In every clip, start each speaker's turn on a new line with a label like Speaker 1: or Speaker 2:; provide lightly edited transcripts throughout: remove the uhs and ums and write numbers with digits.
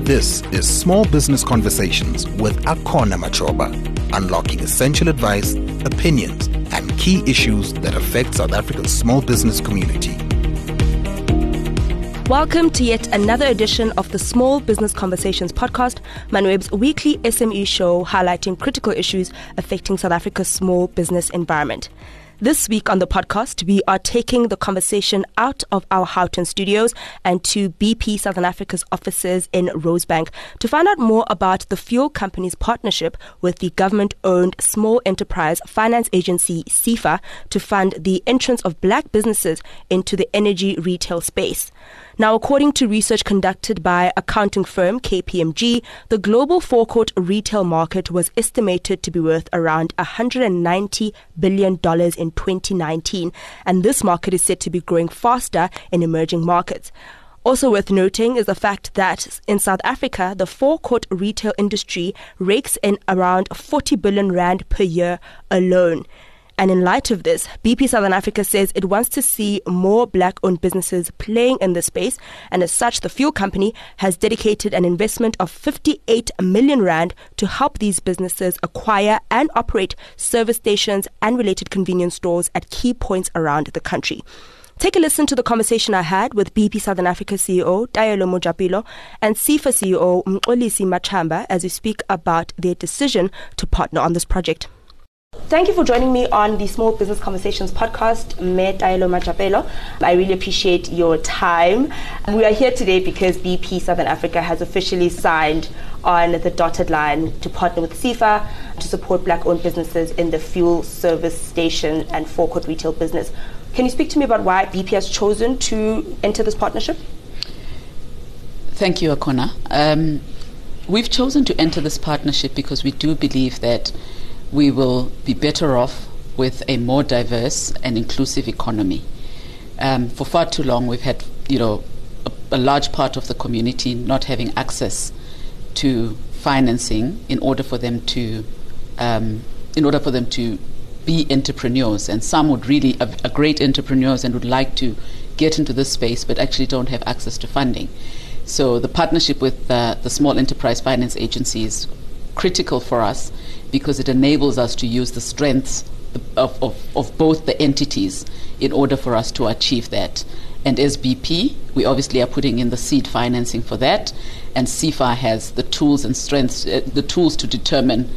Speaker 1: This is Small Business Conversations with Akona Machoba, unlocking essential advice, opinions, and key issues that affect South Africa's small business community.
Speaker 2: Welcome to yet another edition of the Small Business Conversations podcast, Manweb's weekly SME show highlighting critical issues affecting South Africa's small business environment. This week on the podcast, we are taking the conversation out of our Houghton studios and to BP Southern Africa's offices in Rosebank to find out more about the fuel company's partnership with the government-owned Small Enterprise Finance Agency, SEFA, to fund the entrance of black businesses into the energy retail space. Now, according to research conducted by accounting firm KPMG, the global forecourt retail market was estimated to be worth around $190 billion in 2019, and this market is said to be growing faster in emerging markets. Also worth noting is the fact that in South Africa, the forecourt retail industry rakes in around 40 billion rand per year alone. And in light of this, BP Southern Africa says it wants to see more black-owned businesses playing in the space, and as such, the fuel company has dedicated an investment of 58 million rand to help these businesses acquire and operate service stations and related convenience stores at key points around the country. Take a listen to the conversation I had with BP Southern Africa CEO Taelo Mojapelo and SEFA CEO Mxolisi Machamba as we speak about their decision to partner on this project. Thank you for joining me on the Small Business Conversations podcast, Taelo Mojapelo. I really appreciate your time. We are here today because BP Southern Africa has officially signed on the dotted line to partner with SEFA to support black-owned businesses in the fuel service station and forecourt retail business. Can you speak to me about why BP has chosen to enter this partnership?
Speaker 3: Thank you, Akona. We've chosen to enter this partnership because we do believe that we will be better off with a more diverse and inclusive economy. For far too long, we've had, a large part of the community not having access to financing in order for them to be entrepreneurs. And some would really are great entrepreneurs and would like to get into this space, but actually don't have access to funding. So the partnership with the Small Enterprise Finance Agency is critical for us because it enables us to use the strengths of both the entities in order for us to achieve that. And as BP, we obviously are putting in the seed financing for that, and SEFA has the tools and strengths, the tools to determine,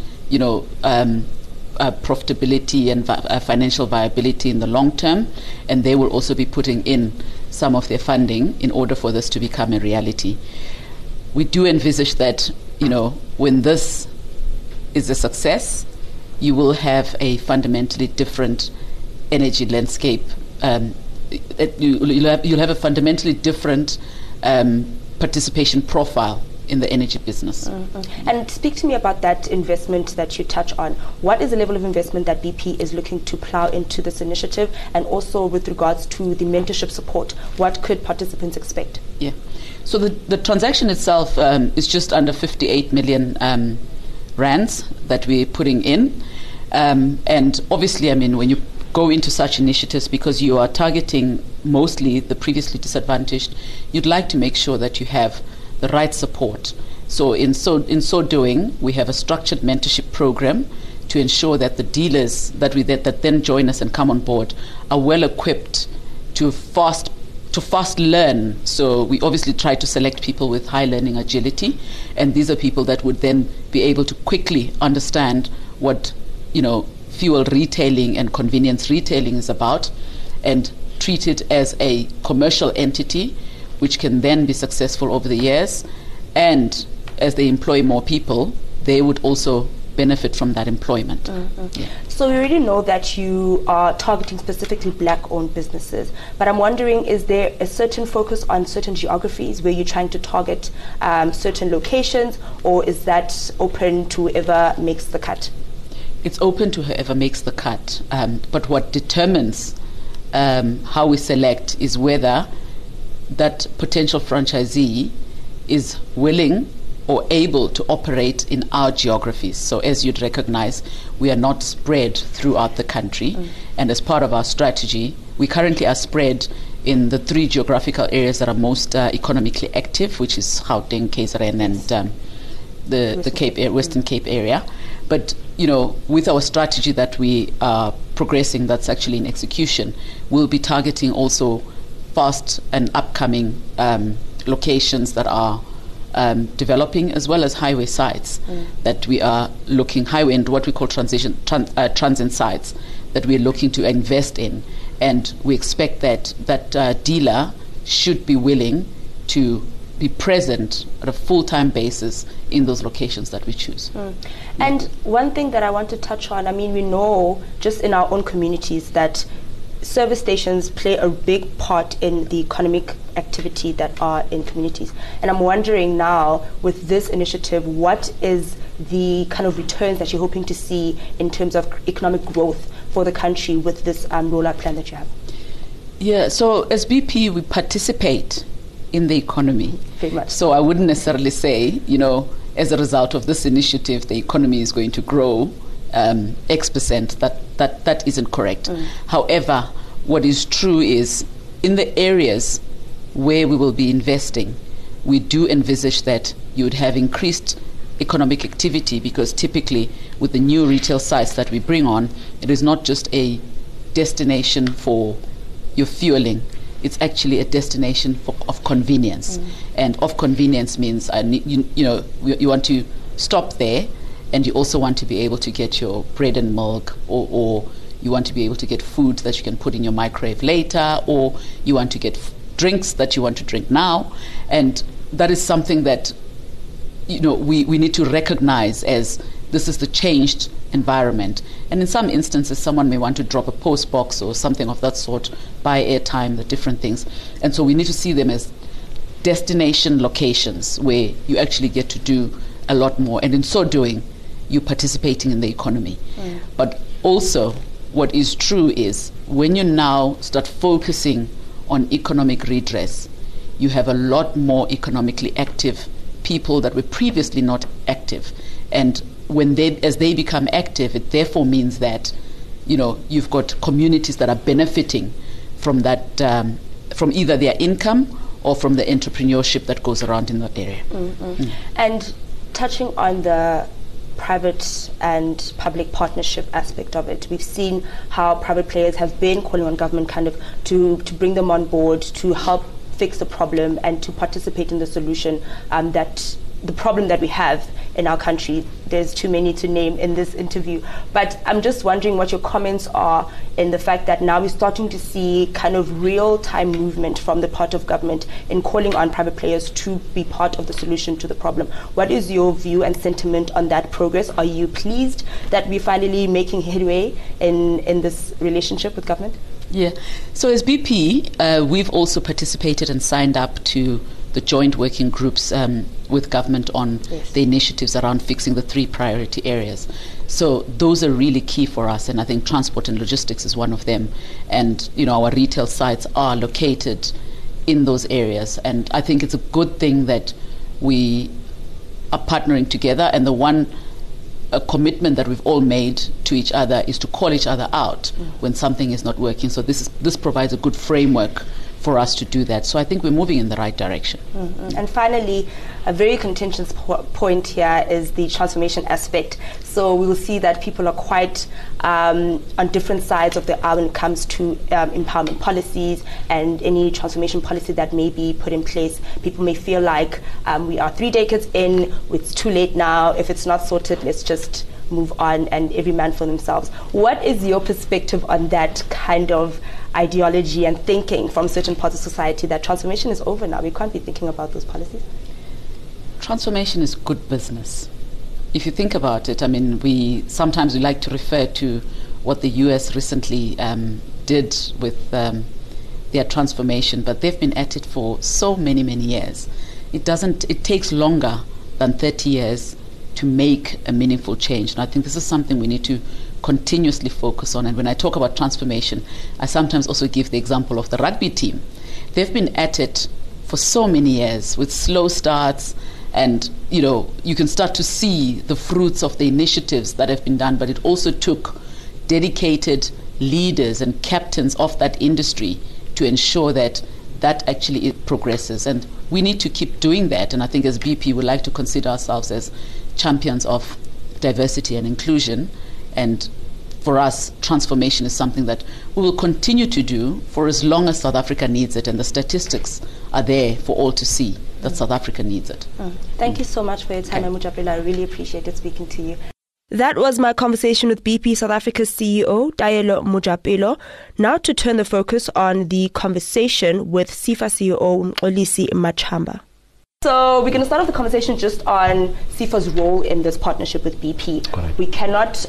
Speaker 3: profitability and financial viability in the long term, and they will also be putting in some of their funding in order for this to become a reality. We do envisage that, when this is a success, you will have a fundamentally different energy landscape. You'll have a fundamentally different participation profile in the energy business.
Speaker 2: Mm-hmm. And speak to me about that investment that you touch on. What is the level of investment that BP is looking to plow into this initiative, and also with regards to the mentorship support, what could participants expect?
Speaker 3: Yeah. So the transaction itself is just under 58 million rands that we're putting in. And obviously, when you go into such initiatives, because you are targeting mostly the previously disadvantaged, you'd like to make sure that you have the right support. So in so doing, we have a structured mentorship program to ensure that the dealers that then join us and come on board are well equipped to fast learn. So we obviously try to select people with high learning agility, and these are people that would then be able to quickly understand what fuel retailing and convenience retailing is about, and treat it as a commercial entity which can then be successful over the years. And as they employ more people, they would also benefit from that employment.
Speaker 2: Mm-hmm. Yeah. So we already know that you are targeting specifically black-owned businesses, but I'm wondering, is there a certain focus on certain geographies where you're trying to target certain locations, or is that open to whoever makes the cut?
Speaker 3: It's open to whoever makes the cut, but what determines how we select is whether that potential franchisee is willing or able to operate in our geographies. So as you'd recognize, we are not spread throughout the country. And as part of our strategy, we currently are spread in the 3 geographical areas that are most economically active, which is Gauteng, KZN, and the Cape Western Cape area. But with our strategy that we are progressing, that's actually in execution, we'll be targeting also fast and upcoming locations that are developing, as well as highway sites that we are looking, highway and what we call transit sites that we're looking to invest in. And we expect that dealer should be willing to be present at a full-time basis in those locations that we choose.
Speaker 2: And one thing that I want to touch on, we know just in our own communities that service stations play a big part in the economic activity that are in communities. And I'm wondering now, with this initiative, what is the kind of returns that you're hoping to see in terms of economic growth for the country with this rollout plan that you have?
Speaker 3: Yeah, so as BP, we participate in the economy.
Speaker 2: Very much.
Speaker 3: So I wouldn't necessarily say, as a result of this initiative, the economy is going to grow X%. That isn't correct. However, what is true is in the areas where we will be investing, we do envisage that you would have increased economic activity, because typically with the new retail sites that we bring on, it is not just a destination for your fueling. It's actually a destination of convenience. And of convenience means you want to stop there, and you also want to be able to get your bread and milk, or you want to be able to get food that you can put in your microwave later, or you want to get drinks that you want to drink now. And that is something that we need to recognize as this is the changed environment. And in some instances, someone may want to drop a post box or something of that sort, buy airtime, the different things. And so we need to see them as destination locations where you actually get to do a lot more. And in so doing, you're participating in the economy. But also, what is true is when you now start focusing on economic redress, you have a lot more economically active people that were previously not active. And as they become active, it therefore means that you've got communities that are benefiting from that, from either their income or from the entrepreneurship that goes around in that area.
Speaker 2: And touching on the private and public partnership aspect of it, we've seen how private players have been calling on government kind of to bring them on board to help fix the problem and to participate in the solution, that the problem that we have in our country. There's too many to name in this interview, but I'm just wondering what your comments are in the fact that now we're starting to see kind of real-time movement from the part of government in calling on private players to be part of the solution to the problem. What is your view and sentiment on that progress? Are you pleased that we're finally making headway in this relationship with government?
Speaker 3: Yeah. So as BP, we've also participated and signed up to the joint working groups with government on the initiatives around fixing the 3 priority areas. So those are really key for us, and I think transport and logistics is one of them. And our retail sites are located in those areas, and I think it's a good thing that we are partnering together. And the one commitment that we've all made to each other is to call each other out when something is not working. So this provides a good framework for us to do that. So I think we're moving in the right direction.
Speaker 2: And finally, a very contentious point here is the transformation aspect. So we will see that people are quite on different sides of the aisle when it comes to empowerment policies and any transformation policy that may be put in place. People may feel like we are 3 decades in, it's too late now. If it's not sorted, let's just move on and every man for themselves. What is your perspective on that kind of ideology and thinking from certain parts of society that transformation is over now? We can't be thinking about those policies.
Speaker 3: Transformation is good business. If you think about it, we sometimes like to refer to what the US recently did with their transformation, but they've been at it for so many, many years. It takes longer than 30 years to make a meaningful change. And I think this is something we need to continuously focus on. And when I talk about transformation, I sometimes also give the example of the rugby team. They've been at it for so many years with slow starts, and you can start to see the fruits of the initiatives that have been done, but it also took dedicated leaders and captains of that industry to ensure that actually it progresses. And we need to keep doing that. And I think as BP, we like to consider ourselves as champions of diversity and inclusion. And for us, transformation is something that we will continue to do for as long as South Africa needs it, and the statistics are there for all to see that South Africa needs it.
Speaker 2: Thank you so much for your time, Mojapelo. I really appreciated speaking to you. That was my conversation with BP South Africa's CEO, Taelo Mojapelo. Now to turn the focus on the conversation with SEFA CEO, Mxolisi Machamba. So we're going to start off the conversation just on SEFA's role in this partnership with BP.
Speaker 4: Correct.
Speaker 2: We cannot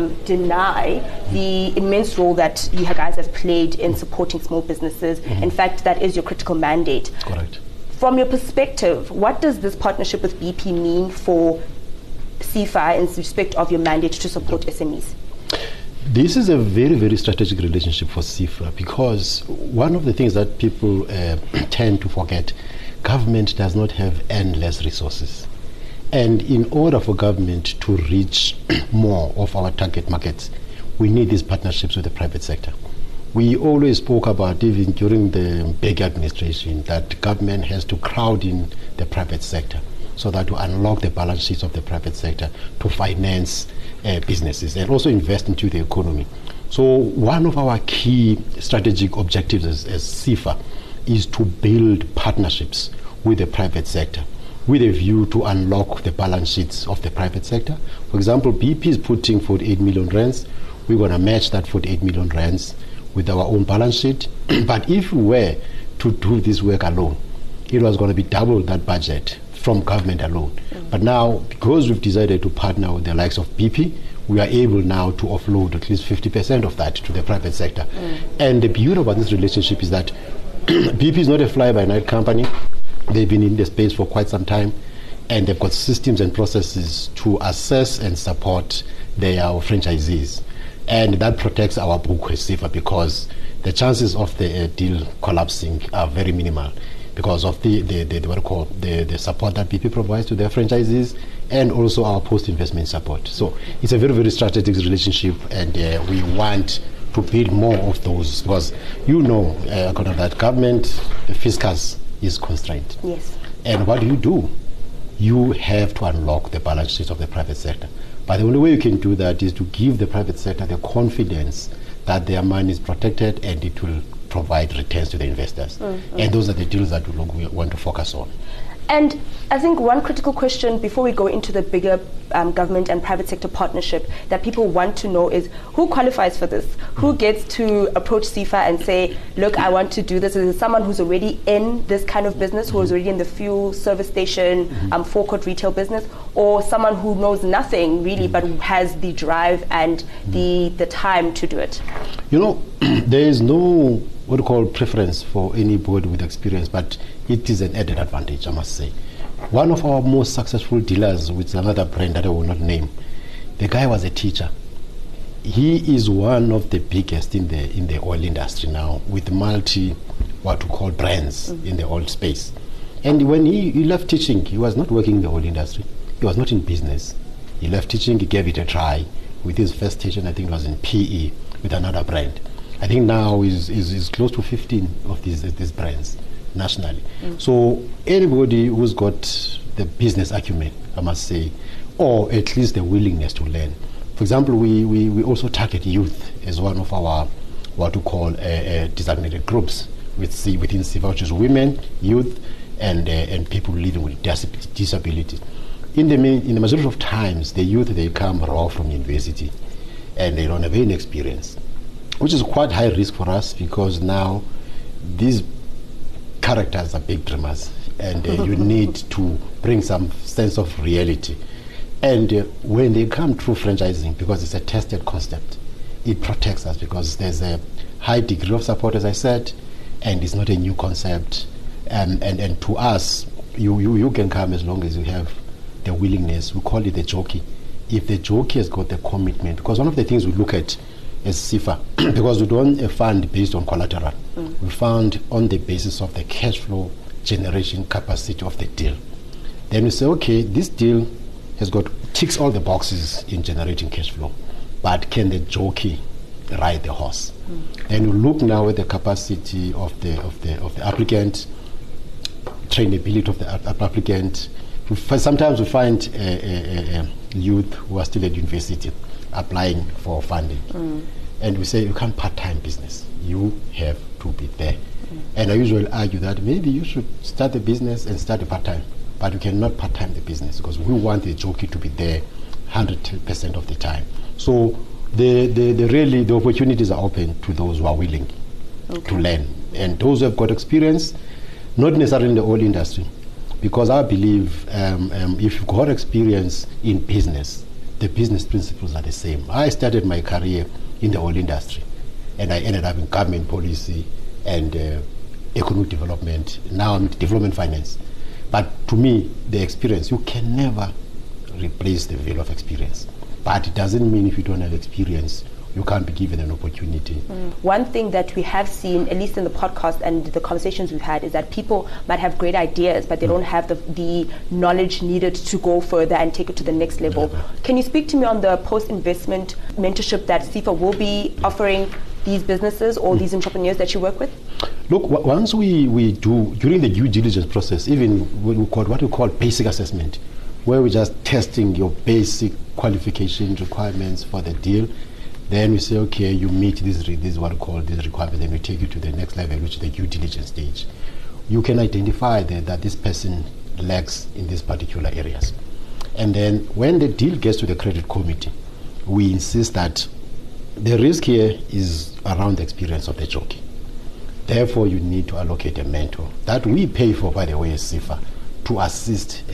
Speaker 2: deny the immense role that you guys have played in supporting small businesses. In fact, that is your critical mandate.
Speaker 4: Correct.
Speaker 2: From your perspective, what does this partnership with BP mean for SEFA in respect of your mandate to support SMEs?
Speaker 4: This is a very, very strategic relationship for SEFA, because one of the things that people tend to forget, government does not have endless resources. And in order for government to reach more of our target markets, we need these partnerships with the private sector. We always spoke about, even during the Beg administration, that government has to crowd in the private sector so that to unlock the balance sheets of the private sector to finance businesses and also invest into the economy. So one of our key strategic objectives as SEFA is to build partnerships with the private sector with a view to unlock the balance sheets of the private sector. For example, BP is putting 48 million rands. We're going to match that 48 million rands with our own balance sheet. But if we were to do this work alone, it was going to be double that budget from government alone. But now, because we've decided to partner with the likes of BP, we are able now to offload at least 50% of that to the private sector. And the beauty about this relationship is that BP is not a fly-by-night company. They've been in the space for quite some time, and they've got systems and processes to assess and support their franchisees. And that protects our book as SEFA, because the chances of the deal collapsing are very minimal because of the support that BP provides to their franchisees, and also our post-investment support. So it's a very, very strategic relationship, and we want to build more of those, because that government, the fiscus is constrained.
Speaker 2: Yes.
Speaker 4: And what do? You have to unlock the balance sheets of the private sector. But the only way you can do that is to give the private sector the confidence that their money is protected and it will provide returns to the investors. And those are the deals that we want to focus on.
Speaker 2: And I think one critical question before we go into the bigger government and private sector partnership that people want to know is, who qualifies for this? Who gets to approach SEFA and say, look, I want to do this? Is it someone who's already in this kind of business, who is already in the fuel service station, forecourt retail business, or someone who knows nothing really but has the drive and the time to do it?
Speaker 4: There is no preference for anybody with experience, but it is an added advantage, I must say. One of our most successful dealers with another brand that I will not name, the guy was a teacher. He is one of the biggest in the oil industry now, with brands in the oil space. And when he left teaching, he was not working in the oil industry. He was not in business. He left teaching, he gave it a try. With his first station, I think it was in PE, with another brand. I think now is close to 15 of these brands nationally. So anybody who's got the business acumen, I must say, or at least the willingness to learn. For example, we also target youth as one of our designated groups within SEFA, which is women, youth, and people living with disabilities. In the majority of times, the youth, they come raw from university and they don't have any experience, which is quite high risk for us, because now these characters are big dreamers, and you need to bring some sense of reality. And when they come through franchising, because it's a tested concept, it protects us, because there's a high degree of support, as I said, and it's not a new concept. And to us, you can come as long as you have the willingness. We call it the jockey. If the jockey has got the commitment, because one of the things we look at as SEFA, because we don't fund based on collateral, we fund on the basis of the cash flow generation capacity of the deal. Then we say, okay, this deal ticks all the boxes in generating cash flow, but can the jockey ride the horse. And you look now at the capacity of the applicant, trainability of the applicant. Sometimes we find youth who are still at university applying for funding, and we say you can't part-time business. You have to be there. And I usually argue that maybe you should start the business and start a part-time, but you cannot part-time the business because we want the jockey to be there 100% of the time. So the opportunities are open to those who are willing to learn, and those who have got experience, not necessarily in the oil industry, because I believe if you've got experience in business, the business principles are the same. I started my career in the oil industry, and I ended up in government policy and economic development. Now I'm in development finance. But to me, the experience, you can never replace the value of experience. But it doesn't mean if you don't have experience, you can't be given an opportunity.
Speaker 2: One thing that we have seen, at least in the podcast and the conversations we've had, is that people might have great ideas, but they don't have the knowledge needed to go further and take it to the next level. Can you speak to me on the post-investment mentorship that CIFA will be offering these businesses or these entrepreneurs that you work with?
Speaker 4: Look, once we do, during the due diligence process, even what we call basic assessment, where we're just testing your basic qualification requirements for the deal, then we say, okay, you meet this what we call these requirements, then we take you to the next level, which is the due diligence stage. You can identify that this person lacks in these particular areas. And then when the deal gets to the credit committee, we insist that the risk here is around the experience of the jockey. Therefore, you need to allocate a mentor that we pay for, by the way, as CIFA, to assist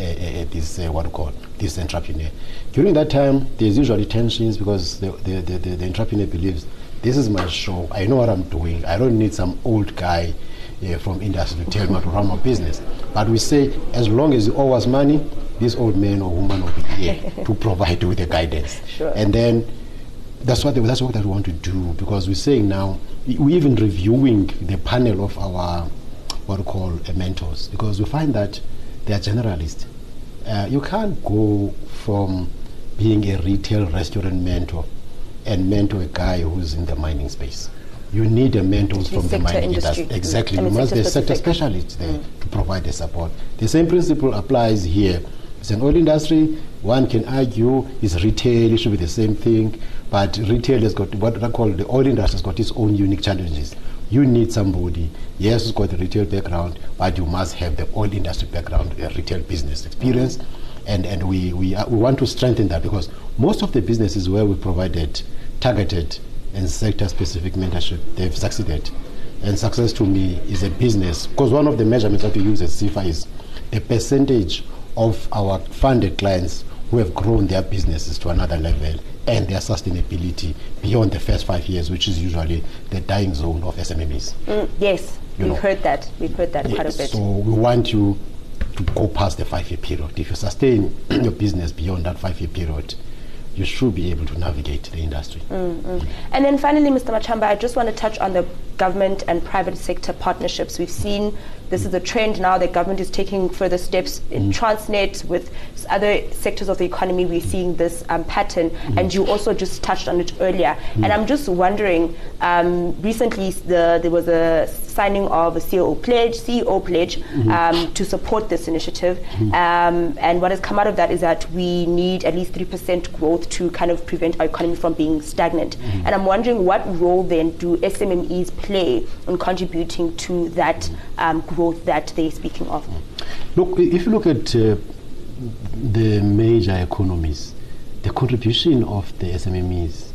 Speaker 4: this entrepreneur. During that time, there's usually tensions because the entrepreneur believes, this is my show, I know what I'm doing, I don't need some old guy from industry to tell me how to run my business. But we say, as long as you owe us money, this old man or woman will be here to provide you with the guidance.
Speaker 2: Sure.
Speaker 4: And then that's what we want to do, because we're saying now, we're even reviewing the panel of our what we call mentors, because we find that they are generalists. You can't go from being a retail restaurant mentor and mentor a guy who's in the mining space. You need a mentor from the mining industry. Exactly. You must be a sector specialist there to provide the support. The same principle applies here. It's an oil industry. One can argue it's retail, it should be the same thing, but retail has got what I call the oil industry has got its own unique challenges. You need somebody, yes, who's got a retail background, but you must have the oil industry background, a retail business experience, and we want to strengthen that, because most of the businesses where we provided targeted and sector-specific mentorship, they've succeeded. And success to me is a business, because one of the measurements that we use at CIFA is the percentage of our funded clients who have grown their businesses to another level and their sustainability beyond the first 5 years, which is usually the dying zone of SMMEs.
Speaker 2: Yes, we've heard that. We've heard that quite a bit.
Speaker 4: So we want you to go past the 5-year period. If you sustain your business beyond that 5-year period, you should be able to navigate the industry.
Speaker 2: And then finally, Mr. Machamba, I just want to touch on the government and private sector partnerships. We've seen this is a trend now that government is taking further steps in Transnet with other sectors of the economy. We're seeing this pattern, and you also just touched on it earlier. And I'm just wondering, recently there was a signing of a CEO pledge to support this initiative. And what has come out of that is that we need at least 3% growth to kind of prevent our economy from being stagnant. And I'm wondering, what role then do SMMEs play in contributing to that growth that they're speaking of?
Speaker 4: Look, if you look at the major economies, the contribution of the SMMEs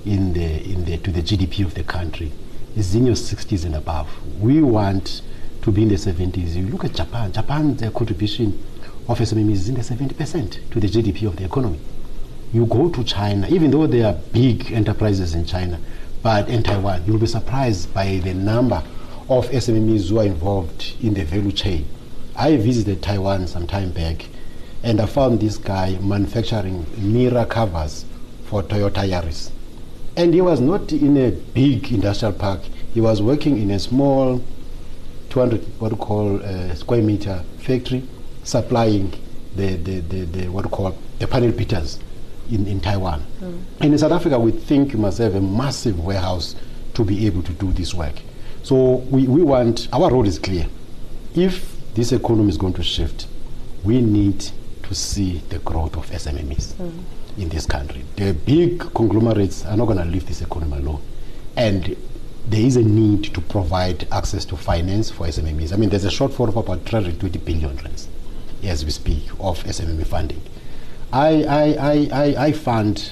Speaker 4: to the GDP of the country is in your 60s and above. We want to be in the 70s. You look at Japan. Japan's contribution of SMMEs is in the 70% to the GDP of the economy. You go to China, even though there are big enterprises in China, but in Taiwan, you'll be surprised by the number of SMMEs who are involved in the value chain. I visited Taiwan some time back, and I found this guy manufacturing mirror covers for Toyota Yaris. And he was not in a big industrial park. He was working in a small 200 square meter factory, supplying the panel beaters in Taiwan. And in South Africa, we think you must have a massive warehouse to be able to do this work. So we want, our road is clear. If this economy is going to shift, we need to see the growth of SMMEs in this country. The big conglomerates are not going to leave this economy alone. And there is a need to provide access to finance for SMMEs. I mean, there's a shortfall of about 320 billion rands as we speak of SMME funding. I fund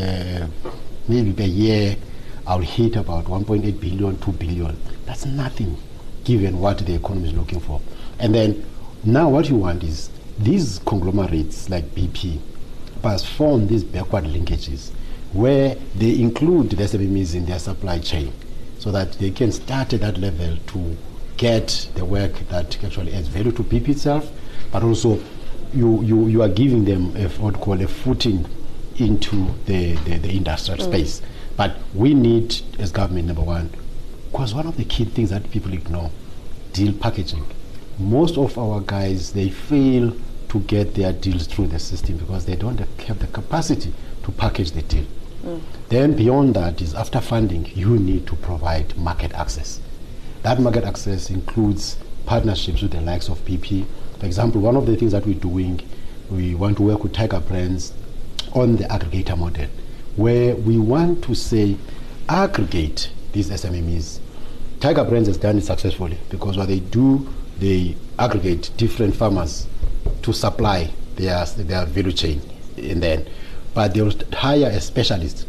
Speaker 4: maybe per year I'll hit about 1.8 billion, 2 billion. That's nothing given what the economy is looking for. And then now what you want is these conglomerates like BP must form these backward linkages where they include the SMEs in their supply chain so that they can start at that level to get the work that actually adds value to BP itself, but also you are giving them what we call a footing into the industrial space. But we need, as government, number one, because one of the key things that people ignore, deal packaging. Most of our guys, they fail to get their deals through the system because they don't have the capacity to package the deal. Then beyond that is after funding, you need to provide market access. That market access includes partnerships with the likes of BP. For example, one of the things that we're doing, we want to work with Tiger Brands on the aggregator model, where we want to say aggregate these SMMEs. Tiger Brands has done it successfully because what they do, they aggregate different farmers to supply their value chain, and then, but they will hire a specialist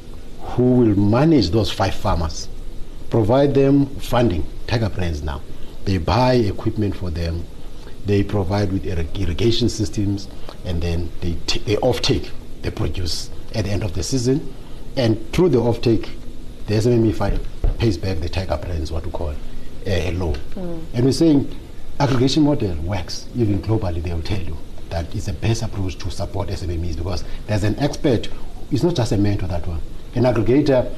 Speaker 4: who will manage those 5 farmers, provide them funding. Tiger Brands now, they buy equipment for them, they provide with irrigation systems, and then they offtake the produce at the end of the season, and through the offtake, the SMME pays back the Tiger Brands what we call a loan. And we're saying aggregation model works. Even globally, they will tell you that it's the best approach to support SMMEs because there's an expert. It's not just a mentor, that one. An aggregator,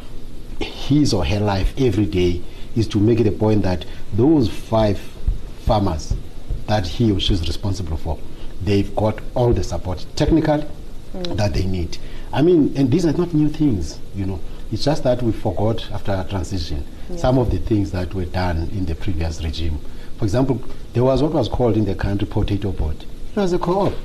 Speaker 4: his or her life every day is to make it a point that those 5 farmers that he or she is responsible for, they've got all the support technically that they need. I mean, and these are not new things, you know. It's just that we forgot after our transition some of the things that were done in the previous regime. For example, there was what was called in the country Potato Board. It was a co-op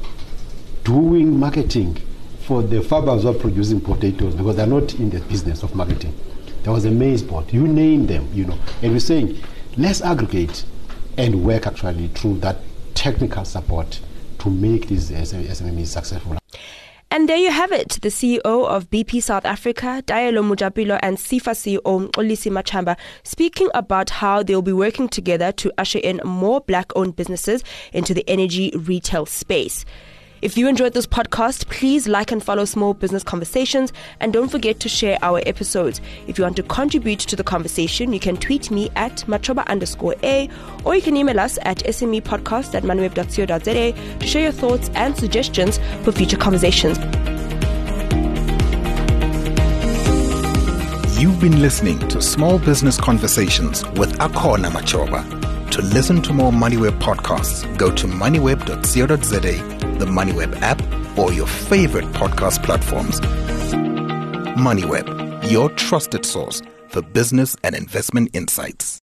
Speaker 4: doing marketing for the farmers who are producing potatoes because they're not in the business of marketing. There was a maize board. You name them, you know. And we're saying, let's aggregate and work actually through that technical support to make these SMMEs successful.
Speaker 2: And there you have it, the CEO of BP South Africa, Dialo Mujapilo, and SIFA CEO Olisi Machamba speaking about how they'll be working together to usher in more black-owned businesses into the energy retail space. If you enjoyed this podcast, please like and follow Small Business Conversations, and don't forget to share our episodes. If you want to contribute to the conversation, you can tweet me at matroba_a, or you can email us at smepodcast@manweb.co.za to share your thoughts and suggestions for future conversations.
Speaker 1: You've been listening to Small Business Conversations with Akona Machoba. To listen to more MoneyWeb podcasts, go to moneyweb.co.za, the MoneyWeb app, or your favorite podcast platforms. MoneyWeb, your trusted source for business and investment insights.